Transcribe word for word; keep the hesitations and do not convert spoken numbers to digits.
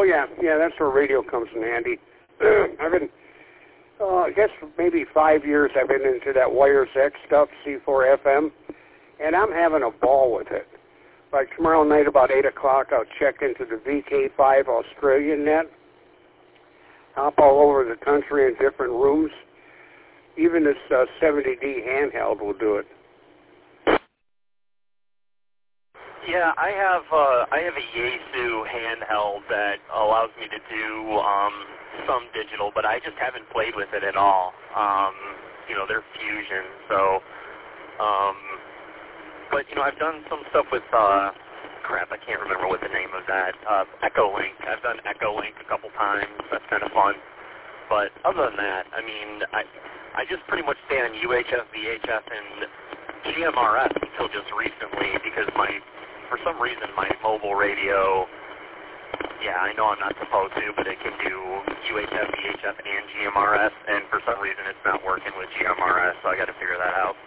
yeah, yeah, that's where radio comes in handy. I've been, uh, I guess maybe five years I've been into that Wires X stuff, C four F M, and I'm having a ball with it. Like tomorrow night about eight o'clock, I'll check into the V K five Australian net, hop all over the country in different rooms. Even this uh, seventy D handheld will do it. Yeah, I have uh, I have a Yaesu handheld that allows me to do um, some digital, but I just haven't played with it at all. Um, you know, they're Fusion, so. Um, but you know, I've done some stuff with. Uh, crap, I can't remember what the name of that. Uh, Echolink. I've done Echolink a couple times. That's kind of fun. But other than that, I mean, I I just pretty much stay on U H F, V H F, and G M R S until just recently because my, for some reason, my mobile radio, yeah, I know I'm not supposed to, but it can do U H F, V H F, and G M R S, and for some reason it's not working with G M R S, so I got to figure that out.